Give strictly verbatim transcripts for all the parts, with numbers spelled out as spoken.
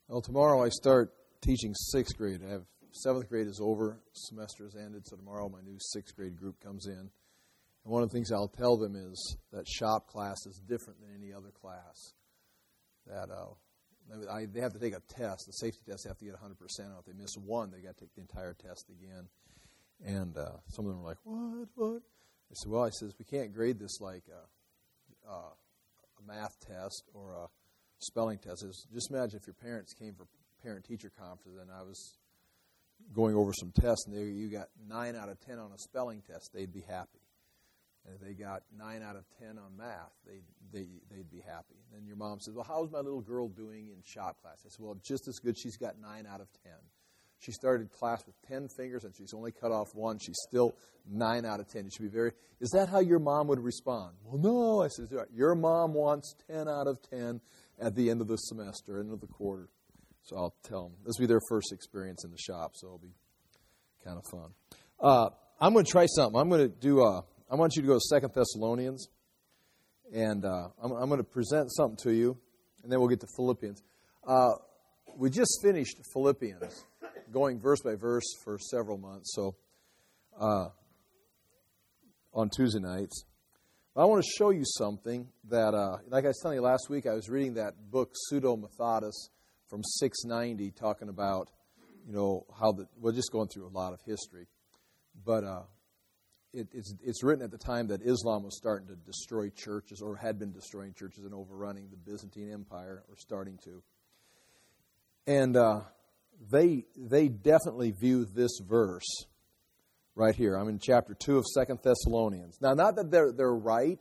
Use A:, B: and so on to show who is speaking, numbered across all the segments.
A: Well, tomorrow I start teaching sixth grade. I have seventh grade is over, semester has ended, so tomorrow my new sixth grade group comes in. And one of the things I'll tell them is that shop class is different than any other class. That uh, I, they have to take a test, the safety test. They have to get one hundred percent on. If they miss one, they got to take the entire test again. And uh, some of them are like, "What? What?" I said, "Well," I says, "we can't grade this like a, a, a math test or a spelling test." Says, just imagine if your parents came for parent-teacher conference and I was going over some tests and they, you got nine out of ten on a spelling test, they'd be happy. And if they got nine out of ten on math, they'd, they, they'd be happy. And then your mom says, "Well, how's my little girl doing in shop class?" I said, "Well, just as good. She's got nine out of ten. She started class with ten fingers and she's only cut off one. She's still nine out of ten. You should be very, is that how your mom would respond?" "Well, no." I said, "Your mom wants ten out of ten at the end of the semester, end of the quarter." So I'll tell them. This will be their first experience in the shop, so it'll be kind of fun. Uh, I'm going to try something. I'm going to do, uh, I want you to go to Second Thessalonians, and uh, I'm, I'm going to present something to you, and then we'll get to Philippians. Uh, we just finished Philippians, going verse by verse for several months, so uh, on Tuesday nights. I want to show you something that, uh, like I was telling you last week, I was reading that book, Pseudo-Methodus, from six ninety, talking about, you know, how the, well, just going through a lot of history. But uh, it, it's, it's written at the time that Islam was starting to destroy churches, or had been destroying churches and overrunning the Byzantine Empire, or starting to. And uh, they they definitely view this verse right here. I'm in chapter two of Second Thessalonians. Now, not that they're they're right,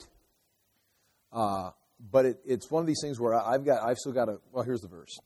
A: uh, but it, it's one of these things where I've got I've still got to. Well, here's the verse.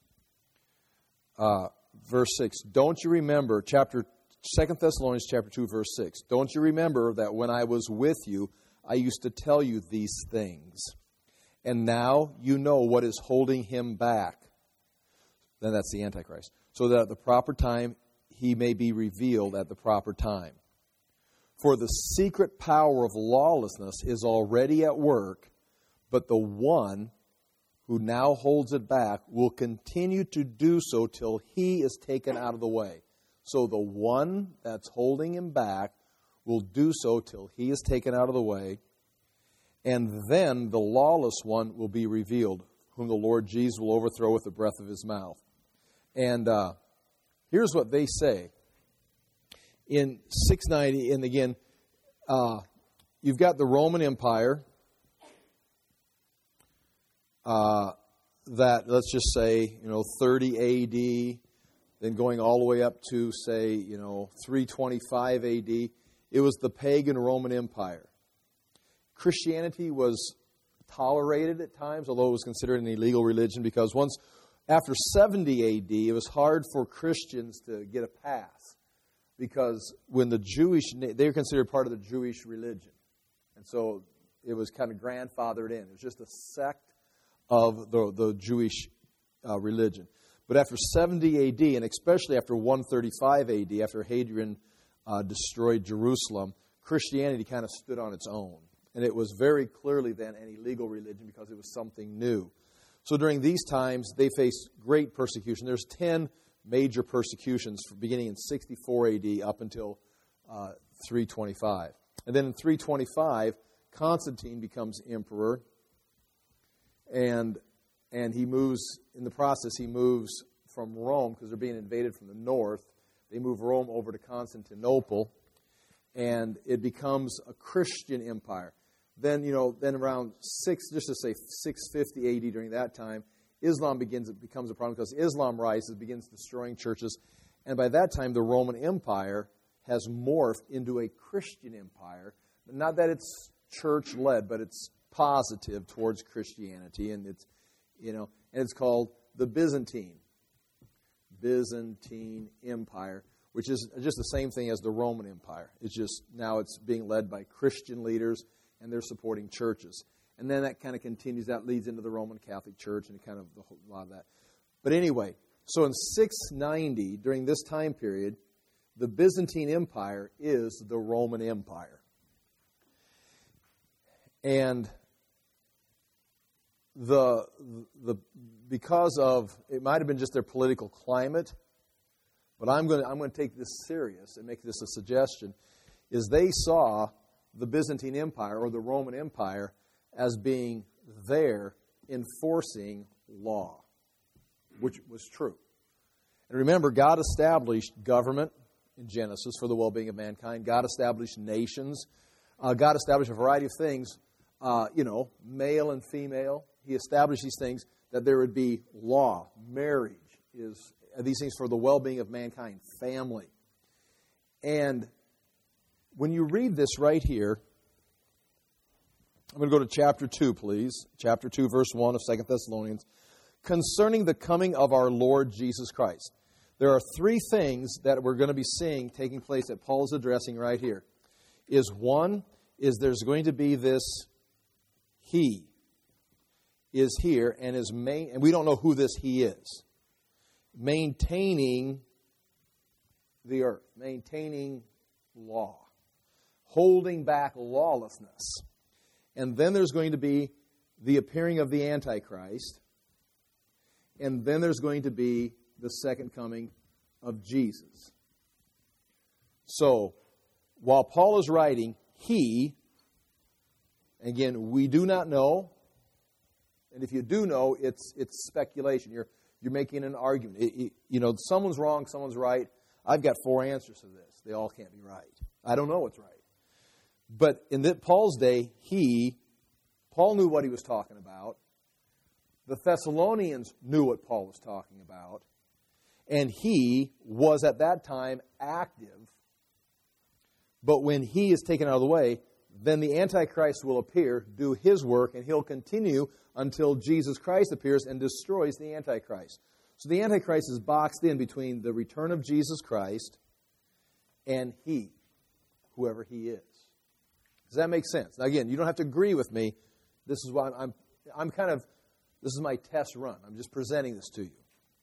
A: Uh, verse six. Don't you remember chapter Second Thessalonians chapter two verse six? Don't you remember that when I was with you, I used to tell you these things, and now you know what is holding him back. Then that's the Antichrist. So that at the proper time he may be revealed at the proper time. For the secret power of lawlessness is already at work, but the one who now holds it back will continue to do so till he is taken out of the way. So the one that's holding him back will do so till he is taken out of the way, and then the lawless one will be revealed, whom the Lord Jesus will overthrow with the breath of his mouth. And uh, here's what they say. In six ninety, and again, uh, you've got the Roman Empire uh, that, let's just say, you know, thirty A D, then going all the way up to, say, you know, three twenty-five A D. It was the pagan Roman Empire. Christianity was tolerated at times, although it was considered an illegal religion, because once, after seventy A D, it was hard for Christians to get a pass. Because when the Jewish, they were considered part of the Jewish religion. And so it was kind of grandfathered in. It was just a sect of the, the Jewish uh, religion. But after seventy A D, and especially after one thirty-five A D, after Hadrian uh, destroyed Jerusalem, Christianity kind of stood on its own. And it was very clearly then an illegal religion because it was something new. So during these times, they faced great persecution. There's ten major persecutions beginning in sixty-four A D up until uh, three twenty-five. And then in three twenty-five, Constantine becomes emperor, and and he moves, in the process, he moves from Rome, because they're being invaded from the north. They move Rome over to Constantinople, and it becomes a Christian empire. Then, you know, then around six, just to say six fifty A D, during that time, Islam begins, it becomes a problem because Islam rises, begins destroying churches. And by that time, the Roman Empire has morphed into a Christian empire. Not that it's church-led, but it's positive towards Christianity. And it's, you know, and it's called the Byzantine. Byzantine Empire, which is just the same thing as the Roman Empire. It's just, now it's being led by Christian leaders, and they're supporting churches. And then that kind of continues. That leads into the Roman Catholic Church and kind of the whole, a lot of that. But anyway, so in six ninety, during this time period, the Byzantine Empire is the Roman Empire. And the the because of, it might have been just their political climate, but I'm going to I'm going to take this serious and make this a suggestion, is they saw the Byzantine Empire or the Roman Empire as being there enforcing law, which was true. And remember, God established government in Genesis for the well-being of mankind. God established nations. Uh, God established a variety of things, uh, you know, male and female. He established these things that there would be law. Marriage is these things for the well-being of mankind, family. And when you read this right here, I'm going to go to chapter two, please. Chapter two, verse one of Second Thessalonians. Concerning the coming of our Lord Jesus Christ. There are three things that we're going to be seeing taking place that Paul is addressing right here. Is one, is there's going to be this He is here and is main, and we don't know who this He is. Maintaining the earth, maintaining law, holding back lawlessness. And then there's going to be the appearing of the Antichrist. And then there's going to be the second coming of Jesus. So, while Paul is writing, he, again, we do not know. And if you do know, it's it's speculation. You're you're making an argument. It, it, you know, someone's wrong, someone's right. I've got four answers to this. They all can't be right. I don't know what's right. But in the, Paul's day, he, Paul knew what he was talking about. The Thessalonians knew what Paul was talking about. And he was at that time active. But when he is taken out of the way, then the Antichrist will appear, do his work, and he'll continue until Jesus Christ appears and destroys the Antichrist. So the Antichrist is boxed in between the return of Jesus Christ and he, whoever he is. Does that make sense? Now again, you don't have to agree with me. This is why I'm, I'm, I'm kind of, this is my test run. I'm just presenting this to you.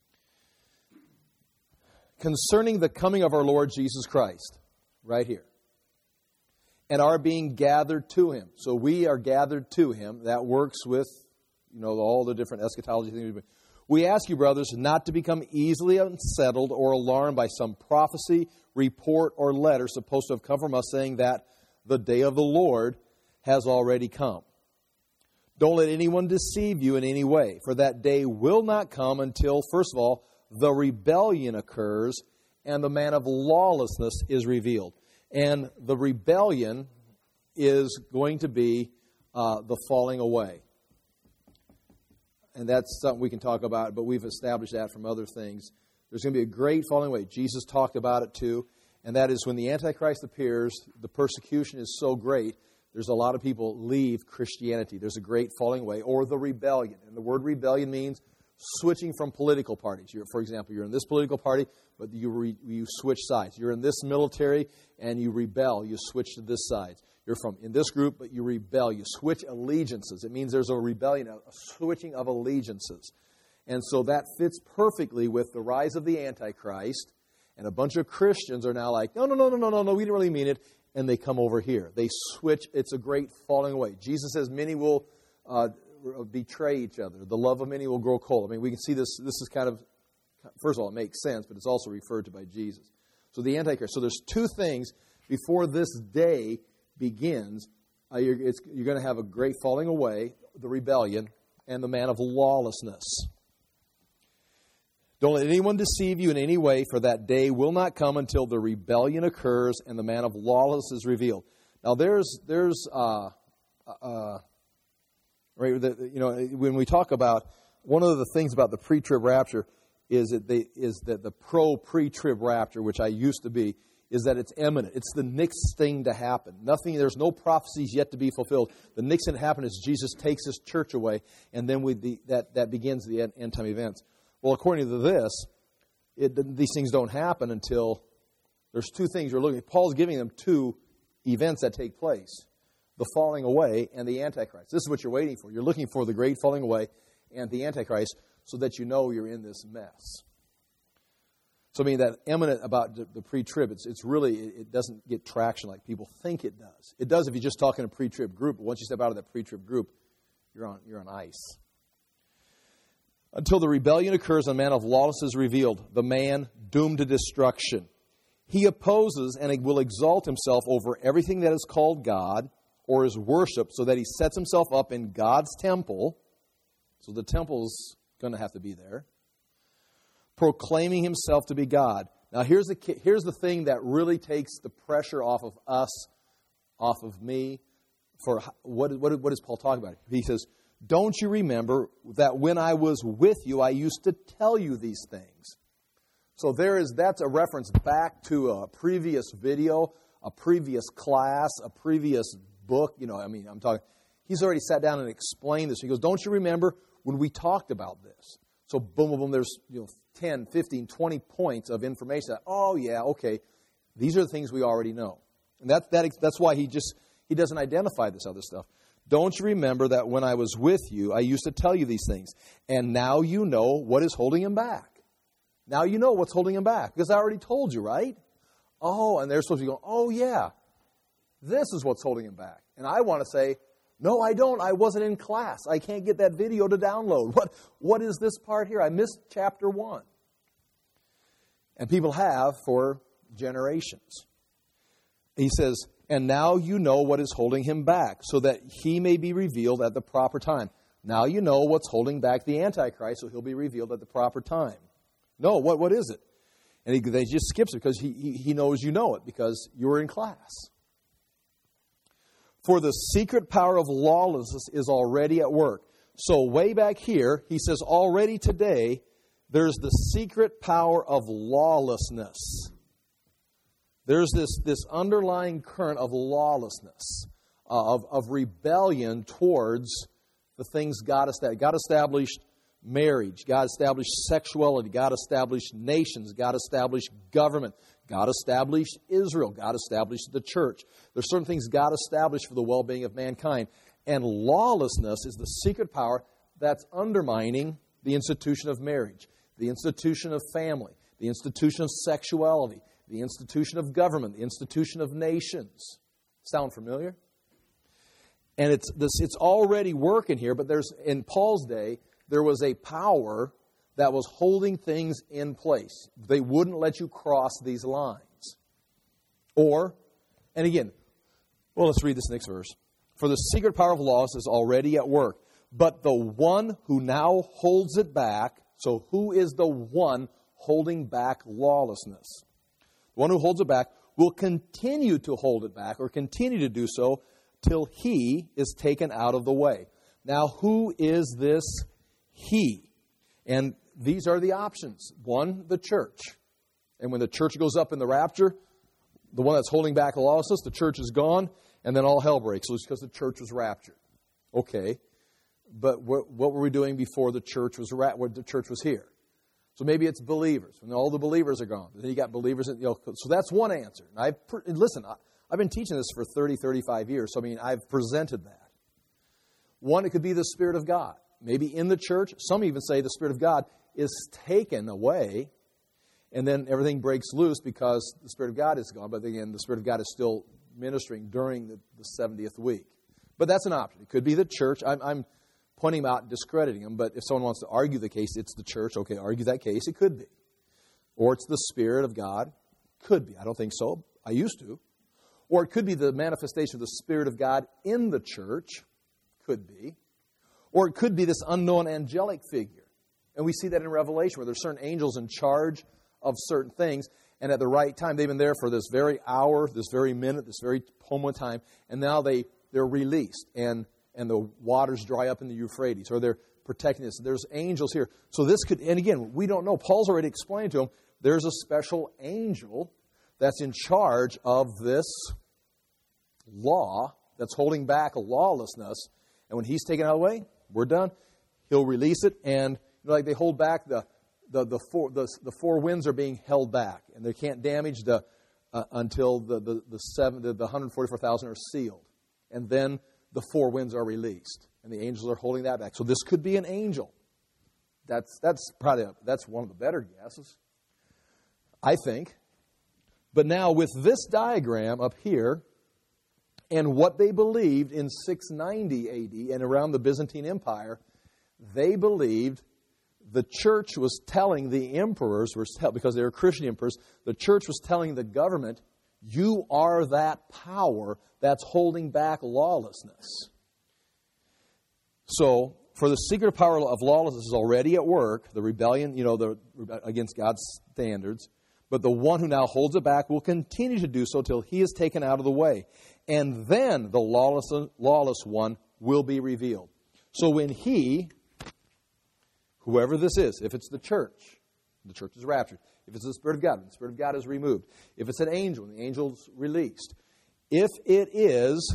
A: Concerning the coming of our Lord Jesus Christ, right here, and our being gathered to Him. So we are gathered to Him. That works with, you know, all the different eschatology things. We ask you, brothers, not to become easily unsettled or alarmed by some prophecy, report, or letter supposed to have come from us saying that the day of the Lord has already come. Don't let anyone deceive you in any way, for that day will not come until, first of all, the rebellion occurs and the man of lawlessness is revealed. And the rebellion is going to be uh, the falling away. And that's something we can talk about, but we've established that from other things. There's going to be a great falling away. Jesus talked about it too. And that is when the Antichrist appears, the persecution is so great, there's a lot of people leave Christianity. There's a great falling away, or the rebellion. And the word rebellion means switching from political parties. You're, for example, you're in this political party, but you re, you switch sides. You're in this military, and you rebel. You switch to this side. You're from in this group, but you rebel. You switch allegiances. It means there's a rebellion, a switching of allegiances. And so that fits perfectly with the rise of the Antichrist. And a bunch of Christians are now like, no, no, no, no, no, no, no, we didn't really mean it. And they come over here. They switch. It's a great falling away. Jesus says many will uh, betray each other. The love of many will grow cold. I mean, we can see this. This is kind of, first of all, it makes sense, but it's also referred to by Jesus. So the Antichrist. So there's two things before this day begins. Uh, you're, it's, you're going to have a great falling away, the rebellion, and the man of lawlessness. Don't let anyone deceive you in any way, for that day will not come until the rebellion occurs and the man of lawlessness is revealed. Now, there's, there's, uh, uh, right, the, you know, when we talk about one of the things about the pre-trib rapture is that they, is that the pro-pre-trib rapture, which I used to be, is that it's imminent. It's the next thing to happen. Nothing. There's no prophecies yet to be fulfilled. The next thing to happen is Jesus takes His church away, and then we, the, that that begins the end, end time events. Well, according to this, it, these things don't happen until there's two things you're looking at. Paul's giving them two events that take place, the falling away and the Antichrist. This is what you're waiting for. You're looking for the great falling away and the Antichrist so that you know you're in this mess. So I mean, that eminent about the, the pre-trib, it's, it's really, it, it doesn't get traction like people think it does. It does if you just talk in a pre-trib group, but once you step out of that pre-trib group, you're on, you're on ice. until the rebellion occurs and the man of lawlessness is revealed, the man doomed to destruction. He opposes and will exalt himself over everything that is called God or is worshipped, so that he sets himself up in God's temple. So the temple's going to have to be there. Proclaiming himself to be God. Now here's the here's the thing that really takes the pressure off of us, off of me. For what what what is Paul talking about? He says, "Don't you remember that when I was with you, I used to tell you these things?" So there is that's a reference back to a previous video, a previous class, a previous book. You know, I mean, I'm talking. He's already sat down and explained this. He goes, "Don't you remember when we talked about this?" So boom, boom, boom. There's you know ten, fifteen, twenty points of information. That, oh yeah, okay. These are the things we already know, and that's that. That's why he just he doesn't identify this other stuff. Don't you remember that when I was with you, I used to tell you these things, and now you know what is holding him back. Now you know what's holding him back because I already told you, right? Oh, and they're supposed to be going, oh yeah, this is what's holding him back, and I want to say. No, I don't. I wasn't in class. I can't get that video to download. What, what is this part here? I missed chapter one. And people have for generations. He says, and now you know what is holding him back, so that he may be revealed at the proper time. Now you know what's holding back the Antichrist, so he'll be revealed at the proper time. No, what, what is it? And he, they just skips it because he, he, he knows you know it because you were in class. For the secret power of lawlessness is already at work. So way back here, he says already today, there's the secret power of lawlessness. There's this, this underlying current of lawlessness, uh, of, of rebellion towards the things God established. God established marriage. God established sexuality. God established nations. God established government. God established Israel. God established the church. There's certain things God established for the well-being of mankind. And lawlessness is the secret power that's undermining the institution of marriage, the institution of family, the institution of sexuality, the institution of government, the institution of nations. Sound familiar? And it's this, it's already working here, but there's in Paul's day, there was a power that was holding things in place. They wouldn't let you cross these lines. Or, and again, well, let's read this next verse. For the secret power of laws is already at work, but the one who now holds it back, so who is the one holding back lawlessness? The one who holds it back will continue to hold it back, or continue to do so, till he is taken out of the way. Now, who is this he? And these are the options. One, the church. And when the church goes up in the rapture, the one that's holding back lawlessness, the church is gone, and then all hell breaks loose because the church was raptured. Okay, but what, what were we doing before the church was ra- when the church was here? So maybe it's believers. When all the believers are gone, then you got believers. In, you know, so that's one answer. And I listen. I, I've been teaching this for thirty, thirty-five years. So I mean, I've presented that. One, it could be the Spirit of God. Maybe in the church. Some even say the Spirit of God is taken away, and then everything breaks loose because the Spirit of God is gone. But again, the Spirit of God is still ministering during the, the seventieth week. But that's an option. It could be the church. I'm, I'm pointing them out and discrediting them. But if someone wants to argue the case, it's the church. Okay, argue that case. It could be. Or it's the Spirit of God. Could be. I don't think so. I used to. Or it could be the manifestation of the Spirit of God in the church. Could be. Or it could be this unknown angelic figure. And we see that in Revelation where there's certain angels in charge of certain things. And at the right time, they've been there for this very hour, this very minute, this very moment of time. And now they, they're released. And, and the waters dry up in the Euphrates. Or they're protecting this. There's angels here. So this could, and again, we don't know. Paul's already explained to them, there's a special angel that's in charge of this law that's holding back a lawlessness. And when he's taken out of the way, we're done. He'll release it. And you know, like they hold back the the the four the, the four winds are being held back, and they can't damage the uh, until the the the seven the, the one hundred forty-four thousand are sealed, and then the four winds are released, and the angels are holding that back. So this could be an angel. That's that's probably a, that's one of the better guesses, I think. But now with this diagram up here, and what they believed in six ninety A D and around the Byzantine Empire, they believed the church was telling the emperors, because they were Christian emperors, the church was telling the government, you are that power that's holding back lawlessness. So, for the secret power of lawlessness is already at work, the rebellion, you know, the against God's standards, but the one who now holds it back will continue to do so till he is taken out of the way. And then the lawless, lawless one will be revealed. So when he, whoever this is, if it's the church, the church is raptured. If it's the Spirit of God, the Spirit of God is removed. If it's an angel, the angel's released. If it is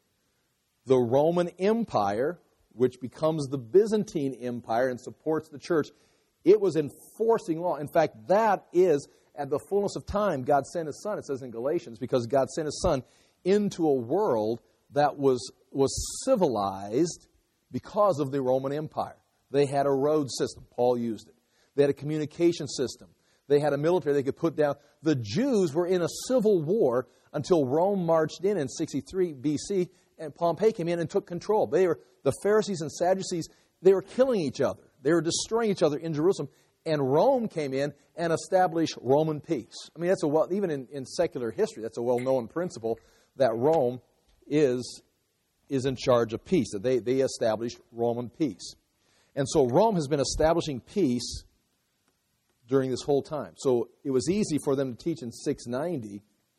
A: the Roman Empire, which becomes the Byzantine Empire and supports the church, it was enforcing law. In fact, that is, at the fullness of time, God sent His Son, it says in Galatians, because God sent His Son into a world that was, was civilized because of the Roman Empire. They had a road system. Paul used it. They had a communication system. They had a military they could put down. The Jews were in a civil war until Rome marched in in sixty-three B C, and Pompey came in and took control. They were, the Pharisees and Sadducees, they were killing each other. They were destroying each other in Jerusalem. And Rome came in and established Roman peace. I mean, that's a well, even in, in secular history, that's a well-known principle that Rome is, is in charge of peace, that they, they established Roman peace. And so Rome has been establishing peace during this whole time. So it was easy for them to teach in six ninety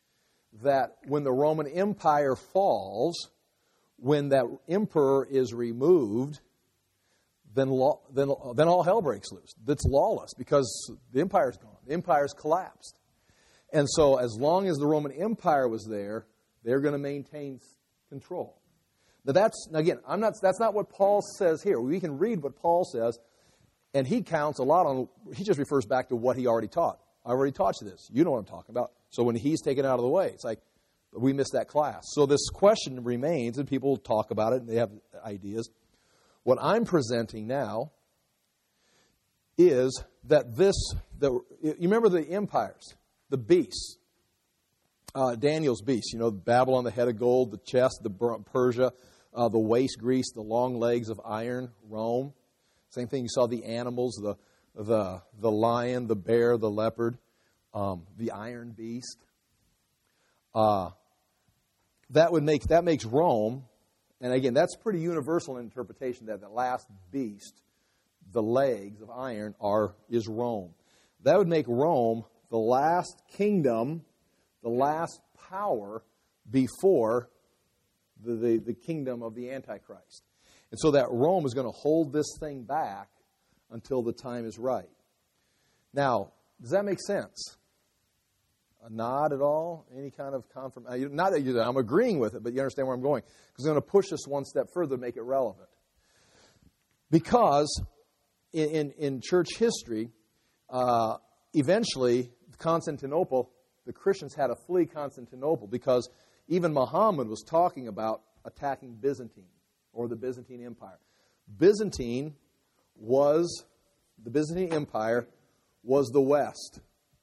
A: that when the Roman Empire falls, when that emperor is removed, then law, then, then all hell breaks loose. That's lawless because the empire's gone. The empire's collapsed. And so as long as the Roman Empire was there, they're going to maintain control. Now that's, again, I'm not, that's not what Paul says here. We can read what Paul says, and he counts a lot on, he just refers back to what he already taught. I already taught you this. You know what I'm talking about. So when he's taken out of the way, it's like, we missed that class. So this question remains, and people talk about it, and they have ideas. What I'm presenting now is that this, the, you remember the empires, the beasts, uh, Daniel's beasts, you know, Babylon, the head of gold, the chest, the Persia, uh, the waist Greece, the long legs of iron, Rome. Same thing, you saw the animals, the the the lion, the bear, the leopard, um, the iron beast. Uh, that would make that makes Rome. And again, that's pretty universal in interpretation that the last beast, the legs of iron, are is Rome. That would make Rome the last kingdom, the last power before the, the, the kingdom of the Antichrist. And so that Rome is going to hold this thing back until the time is right. Now, does that make sense? A nod at all? Any kind of confirmation? Not that you, I'm agreeing with it, but you understand where I'm going. Because I'm going to push this one step further to make it relevant. Because in, in, in church history, uh, eventually, Constantinople, the Christians had to flee Constantinople because even Muhammad was talking about attacking Byzantine or the Byzantine Empire. Byzantine was, the Byzantine Empire was the West.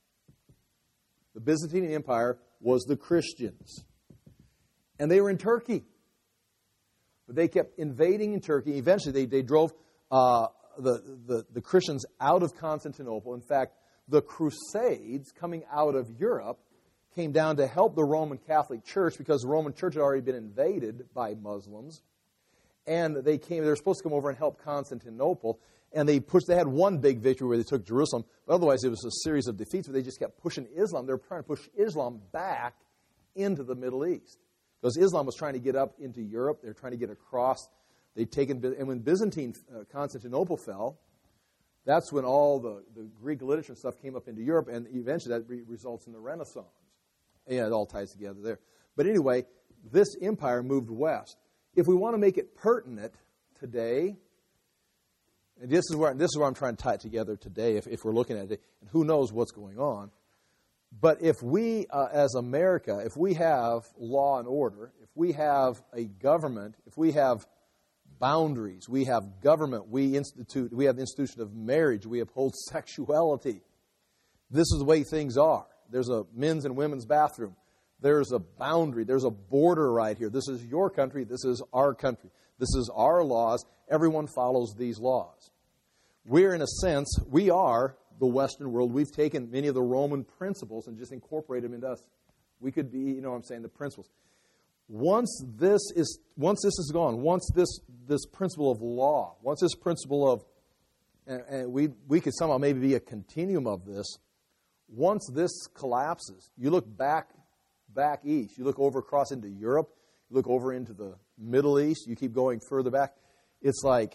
A: The Byzantine Empire was the Christians. And they were in Turkey. But they kept invading in Turkey. Eventually, they, they drove uh, the, the, the Christians out of Constantinople. In fact, the Crusades coming out of Europe came down to help the Roman Catholic Church because the Roman Church had already been invaded by Muslims. And they came, they were supposed to come over and help Constantinople. And they pushed, they had one big victory where they took Jerusalem. But otherwise, it was a series of defeats where they just kept pushing Islam. They were trying to push Islam back into the Middle East. Because Islam was trying to get up into Europe. They were trying to get across. They'd taken, and when Byzantine, uh, Constantinople fell, that's when all the, the Greek literature and stuff came up into Europe. And eventually that re- results in the Renaissance. Yeah, it all ties together there. But anyway, this empire moved west. If we want to make it pertinent today, and this is where this is where I'm trying to tie it together today, if, if we're looking at it, and who knows what's going on. But if we, uh, as America, if we have law and order, if we have a government, if we have boundaries, we have government, we institute, we have the institution of marriage, we uphold sexuality. This is the way things are. There's a men's and women's bathroom. There's a boundary. There's a border right here. This is your country. This is our country. This is our laws. Everyone follows these laws. we're, in a sense, we are the Western world. We've taken many of the Roman principles and just incorporated them into us. We could be, you know what I'm saying, the principles. Once this is, once this is gone, once this this principle of law, once this principle of, and, and we we could somehow maybe be a continuum of this. Once this collapses, you look back back east, you look over across into Europe, you look over into the Middle East, you keep going further back. It's like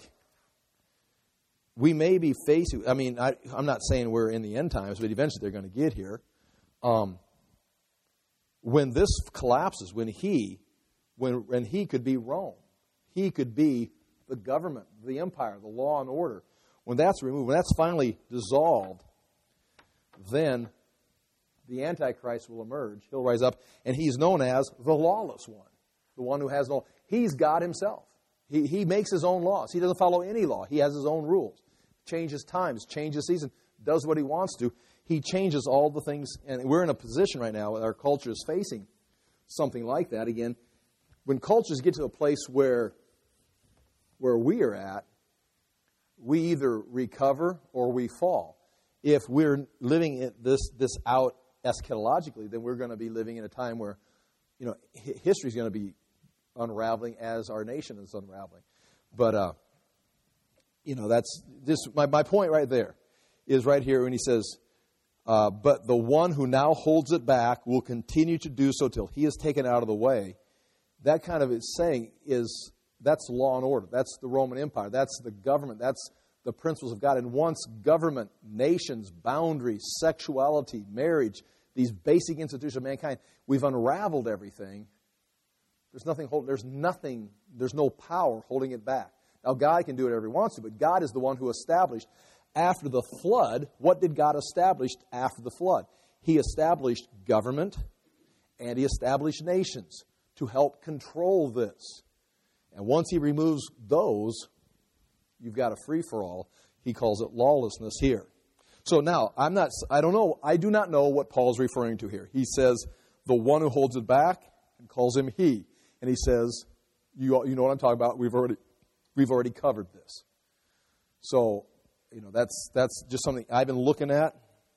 A: we may be facing. I mean, I, I'm not saying we're in the end times, but eventually they're going to get here. Um, when this collapses, when he When, when he could be Rome. He could be the government, the empire, the law and order. When that's removed, when that's finally dissolved, then the Antichrist will emerge. He'll rise up, and he's known as the lawless one, the one who has no... He's God himself. He, he makes his own laws. He doesn't follow any law. He has his own rules. Changes times, changes season, does what he wants to. He changes all the things, and we're in a position right now, our culture is facing something like that again. When cultures get to a place where, where we are at, we either recover or we fall. If we're living it, this this out eschatologically, then we're going to be living in a time where, you know, history is going to be unraveling as our nation is unraveling. But, uh, you know, that's just my, my point right there is right here when he says, uh, but the one who now holds it back will continue to do so till he is taken out of the way. That kind of is saying is, that's law and order. That's the Roman Empire. That's the government. That's the principles of God. And once government, nations, boundaries, sexuality, marriage, these basic institutions of mankind, we've unraveled everything. There's nothing holding, there's nothing, there's no power holding it back. Now, God can do whatever he wants to, but God is the one who established after the flood. What did God establish after the flood? He established government and he established nations to help control this. And once he removes those, you've got a free-for-all. He calls it lawlessness here. So now, I'm not, I don't know, I do not know what Paul's referring to here. He says, the one who holds it back, and calls him he. And he says, you, you know what I'm talking about, we've already, we've already covered this. So, you know, that's, that's just something I've been looking at.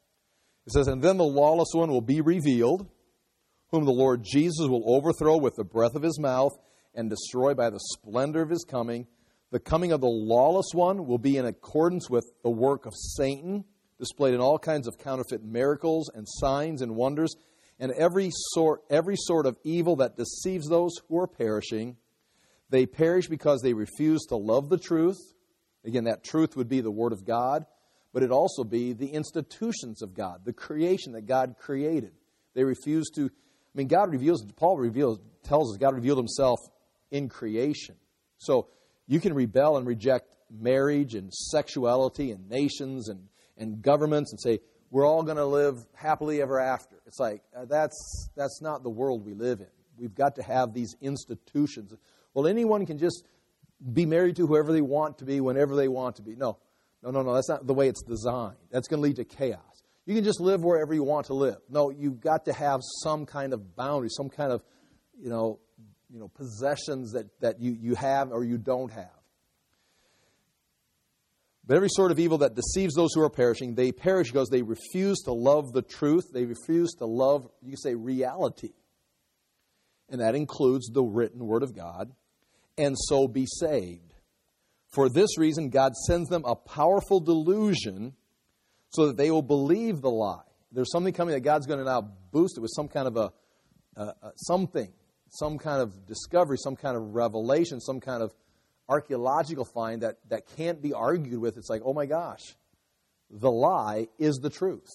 A: It says, and then the lawless one will be revealed, whom the Lord Jesus will overthrow with the breath of his mouth and destroy by the splendor of his coming. The coming of the lawless one will be in accordance with the work of Satan, displayed in all kinds of counterfeit miracles and signs and wonders, and every sort, every sort of evil that deceives those who are perishing. They perish because they refuse to love the truth. Again, that truth would be the Word of God, but it'd also be the institutions of God, the creation that God created. They refuse to... I mean, God reveals, Paul reveals, tells us God revealed himself in creation. So you can rebel and reject marriage and sexuality and nations and, and governments and say, we're all going to live happily ever after. It's like, uh, that's that's not the world we live in. We've got to have these institutions. Well, anyone can just be married to whoever they want to be whenever they want to be. No, no, no, no. That's not the way it's designed. That's going to lead to chaos. You can just live wherever you want to live. No, you've got to have some kind of boundary, some kind of, you know, you know, possessions that, that you, you have or you don't have. But every sort of evil that deceives those who are perishing, they perish because they refuse to love the truth. They refuse to love, you can say, reality. And that includes the written Word of God. And so be saved. For this reason, God sends them a powerful delusion so that they will believe the lie. There's something coming that God's going to now boost it with some kind of a, uh, uh, something, some kind of discovery, some kind of revelation, some kind of archaeological find that, that can't be argued with. It's like, oh my gosh, the lie is the truth.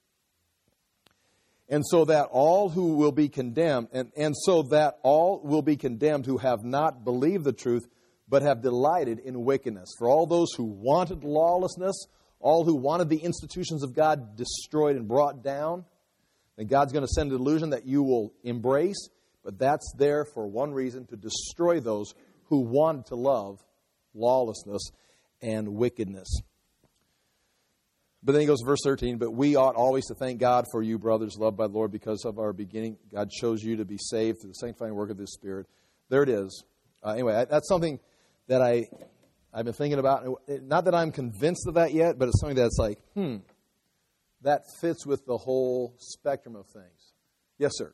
A: And so that all who will be condemned, and, and so that all will be condemned who have not believed the truth, but have delighted in wickedness. For all those who wanted lawlessness, all who wanted the institutions of God destroyed and brought down, then God's going to send a delusion that you will embrace, but that's there for one reason, to destroy those who wanted to love lawlessness and wickedness. But then he goes to verse thirteen, but we ought always to thank God for you, brothers, loved by the Lord, because of our beginning. God chose you to be saved through the sanctifying work of His Spirit. There it is. Uh, anyway, I, that's something that I I've been thinking about it. Not that I'm convinced of that yet, but it's something that's like, hmm, that fits with the whole spectrum of things. Yes, sir.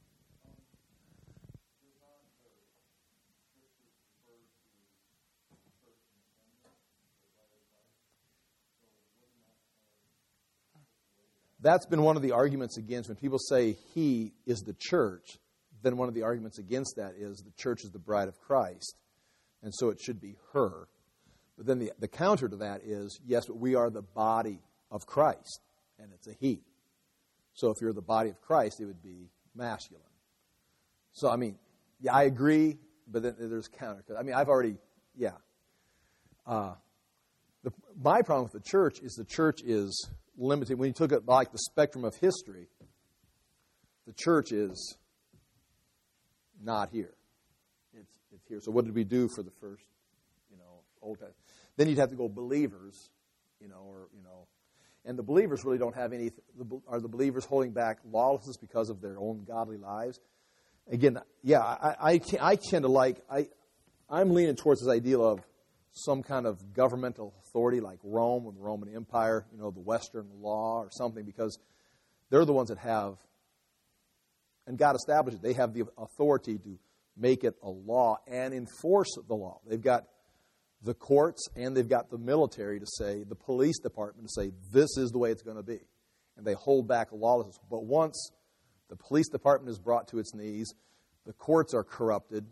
A: That's been one of the arguments against, when people say he is the church, then one of the arguments against that is the church is the bride of Christ, and so it should be her. But then the, the counter to that is, yes, but we are the body of Christ, and it's a he. So if you're the body of Christ, it would be masculine. So, I mean, yeah, I agree, but then there's counter. I mean, I've already, yeah. Uh, the, my problem with the church is the church is limited. When you look at like the spectrum of history, the church is not here. It's it's here. So what did we do for the first, you know, Old Testament? Then you'd have to go believers, you know, or you know, and the believers really don't have any. The, are the believers holding back lawlessness because of their own godly lives? Again, yeah, I I, I tend to like I I'm leaning towards this idea of some kind of governmental authority like Rome or the Roman Empire, you know, the Western law or something, because they're the ones that have, and God established it, they have the authority to make it a law and enforce the law. They've got the courts and they've got the military to say, the police department to say, this is the way it's going to be. And they hold back lawlessness. But once the police department is brought to its knees, the courts are corrupted,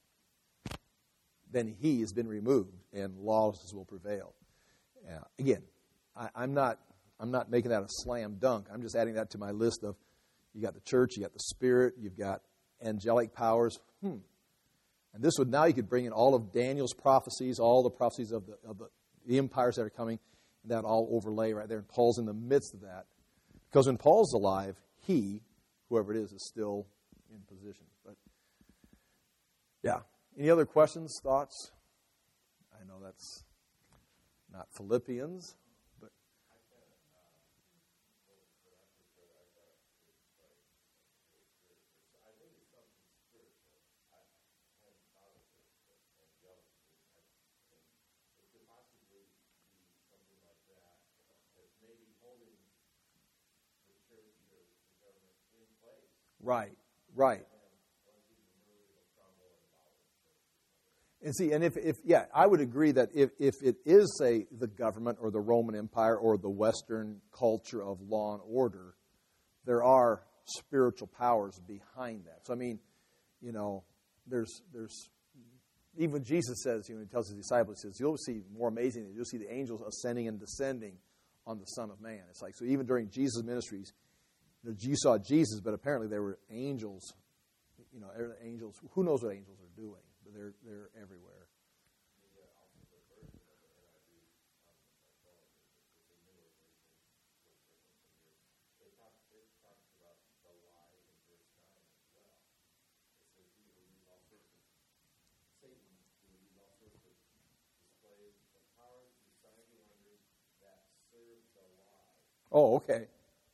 A: then he has been removed, and lawlessness will prevail. Uh, again, I, I'm not I'm not making that a slam dunk. I'm just adding that to my list of, you got the church, you got the Spirit, you've got angelic powers. Hmm. And this would, now you could bring in all of Daniel's prophecies, all the prophecies of the of the, the empires that are coming, and that all overlay right there. And Paul's in the midst of that. Because when Paul's alive, he, whoever it is, is still in position. But yeah. Any other questions, thoughts? I know that's not Philippians, but right, right. And see, and if, if yeah, I would agree that if, if it is, say, the government or the Roman Empire or the Western culture of law and order, there are spiritual powers behind that. So, I mean, you know, there's, there's even Jesus says, you know, he tells his disciples, he says, you'll see more amazing, you'll see the angels ascending and descending on the Son of Man. It's like, so even during Jesus' ministries, you saw Jesus, but apparently there were angels, you know, angels, who knows what angels are doing? But they're they're everywhere. Oh, okay.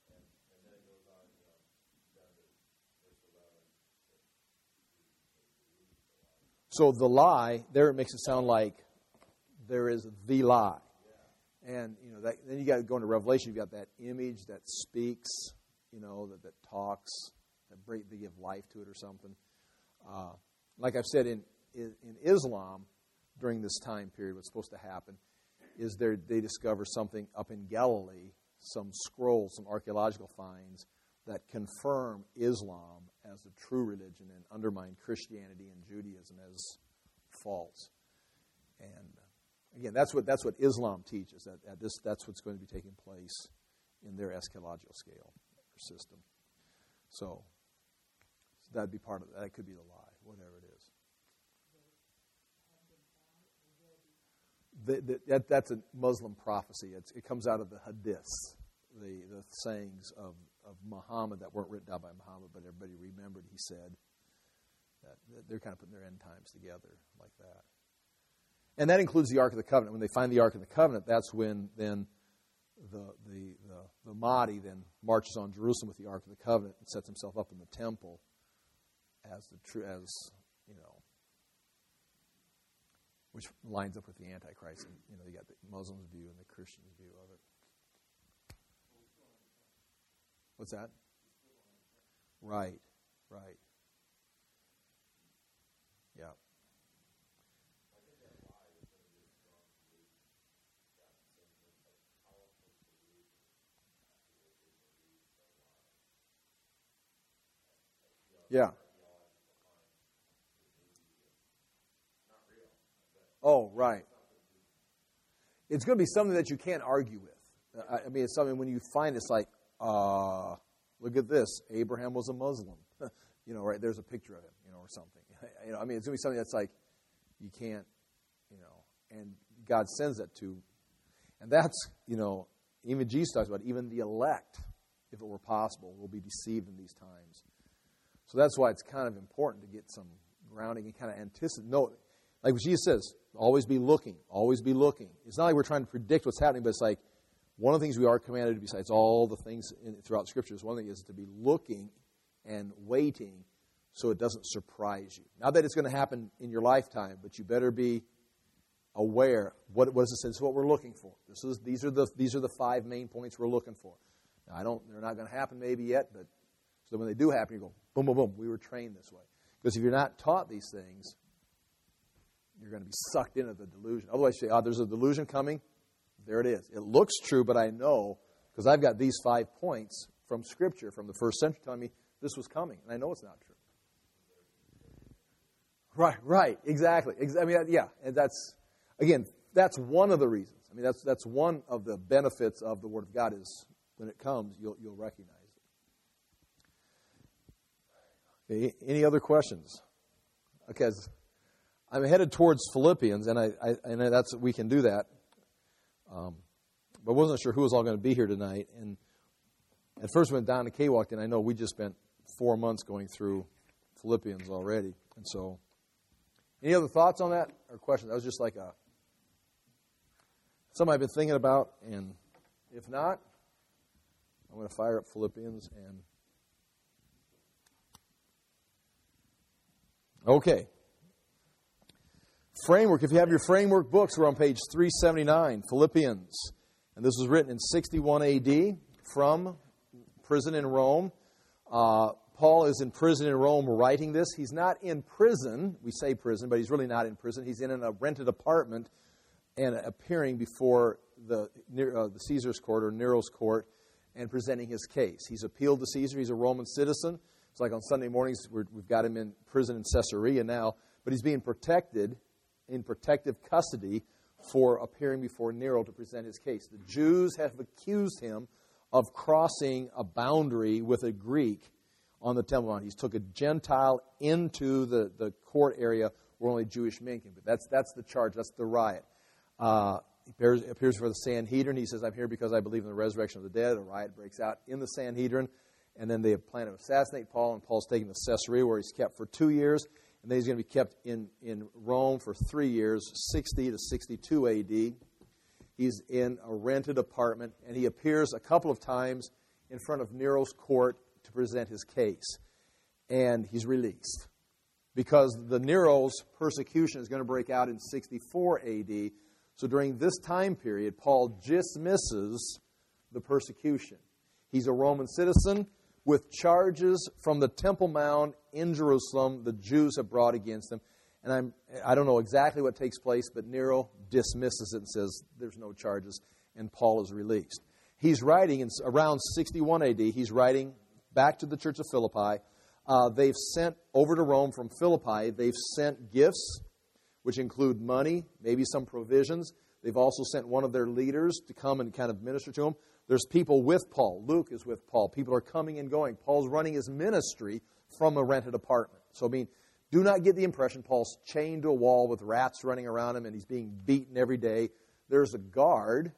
A: So the lie, there it makes it sound like there is the lie. And, you know, that, then you got to go into Revelation, you've got that image that speaks, you know, that, that talks, that break, they give life to it or something. Uh, like I've said, in, in in Islam, during this time period, what's supposed to happen is they discover something up in Galilee, some scrolls, some archaeological finds that confirm Islam as the true religion and undermine Christianity and Judaism as false. And again, that's what that's what Islam teaches. That, that this that's what's going to be taking place in their eschatological scale or system. So, so that'd be part of that. That could be the lie, whatever it is. The, the, that, that's a Muslim prophecy. It's, it comes out of the hadiths, the, the sayings of, of Muhammad that weren't written down by Muhammad, but everybody remembered. He said that they're kind of putting their end times together like that. And that includes the Ark of the Covenant. When they find the Ark of the Covenant, that's when then the the the, the Mahdi then marches on Jerusalem with the Ark of the Covenant and sets himself up in the temple as the true as you know. which lines up with the Antichrist. And, you know, you got the Muslims' view and the Christians' view of it. What's that? Right, right. Yeah. Yeah. Oh, right. It's going to be something that you can't argue with. I, I mean, it's something when you find it's like, uh, look at this. Abraham was a Muslim. You know, right? There's a picture of him, you know, or something. You know, I mean, it's going to be something that's like, you can't, you know, and God sends that to, and that's, you know, even Jesus talks about it, even the elect, if it were possible, will be deceived in these times. So that's why it's kind of important to get some grounding and kind of anticipate. No, like what Jesus says, always be looking, always be looking. It's not like we're trying to predict what's happening, but it's like one of the things we are commanded to, besides all the things in, throughout Scripture, is one thing is to be looking and waiting so it doesn't surprise you. Not that it's going to happen in your lifetime, but you better be aware. What, what does it say? This is what we're looking for. This is these are the these are the five main points we're looking for. Now, I don't. They're not going to happen maybe yet, but so when they do happen, you go boom, boom, boom. We were trained this way. Because if you're not taught these things, you're going to be sucked into the delusion. Otherwise, you say, "Oh, there's a delusion coming." There it is. It looks true, but I know because I've got these five points from Scripture from the first century telling me this was coming, and I know it's not true. Right, right, exactly. I mean, yeah, and that's, again, that's one of the reasons. I mean, that's that's one of the benefits of the Word of God is when it comes, you'll you'll recognize it. Okay, any other questions? Okay, I'm headed towards Philippians, and I, I and that's we can do that. Um, but I wasn't sure who was all going to be here tonight. And at first, when Don and Kay walked in, I know we just spent four months going through Philippians already, and so. Any other thoughts on that or questions? That was just like a something I've been thinking about, and if not, I'm going to fire up Philippians and okay. Framework. If you have your framework books, we're on page three seventy-nine, Philippians, and this was written in sixty-one A D from prison in Rome. Uh, Paul is in prison in Rome writing this. He's not in prison. We say prison, but he's really not in prison. He's in a rented apartment and appearing before the, uh, the Caesar's court or Nero's court and presenting his case. He's appealed to Caesar. He's a Roman citizen. It's like on Sunday mornings we're, we've got him in prison in Caesarea now, but he's being protected in protective custody for appearing before Nero to present his case. The Jews have accused him of crossing a boundary with a Greek on the Temple Mount. He's took a Gentile into the, the court area where only Jewish men can be. That's that's the charge. That's the riot. Uh, he appears, appears for the Sanhedrin. He says, I'm here because I believe in the resurrection of the dead. A riot breaks out in the Sanhedrin. And then they plan to assassinate Paul, and Paul's taken to Caesarea where he's kept for two years. And then he's going to be kept in, in Rome for three years, sixty to sixty-two A D. He's in a rented apartment, and he appears a couple of times in front of Nero's court to present his case. And he's released. Because the Nero's persecution is going to break out in sixty-four A D. So during this time period, Paul dismisses the persecution. He's a Roman citizen with charges from the Temple Mount in Jerusalem the Jews have brought against him. And I'm, I don't know exactly what takes place, but Nero dismisses it and says there's no charges, and Paul is released. He's writing in around sixty-one A D. He's writing back to the church of Philippi. Uh, they've sent over to Rome from Philippi. They've sent gifts, which include money, maybe some provisions. They've also sent one of their leaders to come and kind of minister to them. There's people with Paul. Luke is with Paul. People are coming and going. Paul's running his ministry from a rented apartment. So, I mean, do not get the impression Paul's chained to a wall with rats running around him and he's being beaten every day. There's a guard.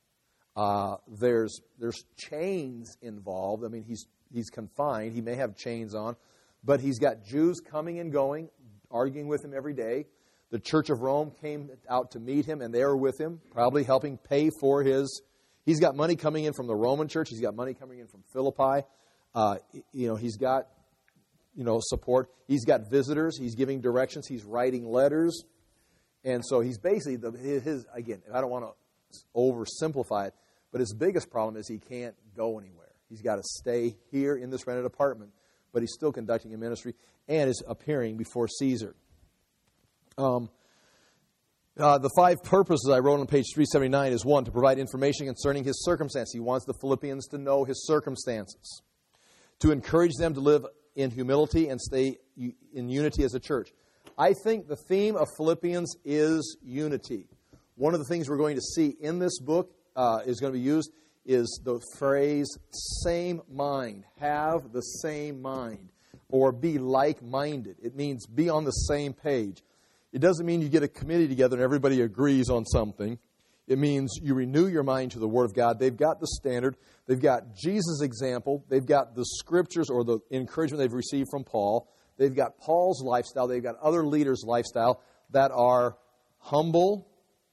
A: Uh, there's there's chains involved. I mean, he's he's confined. He may have chains on. But he's got Jews coming and going, arguing with him every day. The Church of Rome came out to meet him, and they were with him, probably helping pay for his... He's got money coming in from the Roman church. He's got money coming in from Philippi. Uh, you know, he's got, you know, support. He's got visitors. He's giving directions. He's writing letters. And so he's basically, the, his again, I don't want to oversimplify it, but his biggest problem is he can't go anywhere. He's got to stay here in this rented apartment, but he's still conducting a ministry and is appearing before Caesar. Um, uh, the five purposes I wrote on page three seventy-nine is, one, to provide information concerning his circumstance. He wants the Philippians to know his circumstances, to encourage them to live in humility and stay in unity as a church. I think the theme of Philippians is unity. One of the things we're going to see in this book uh, is going to be used is the phrase, same mind, have the same mind, or be like-minded. It means be on the same page. It doesn't mean you get a committee together and everybody agrees on something. It means you renew your mind to the Word of God. They've got the standard. They've got Jesus' example. They've got the Scriptures or the encouragement they've received from Paul. They've got Paul's lifestyle. They've got other leaders' lifestyle that are humble,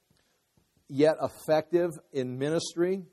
A: yet effective in ministry.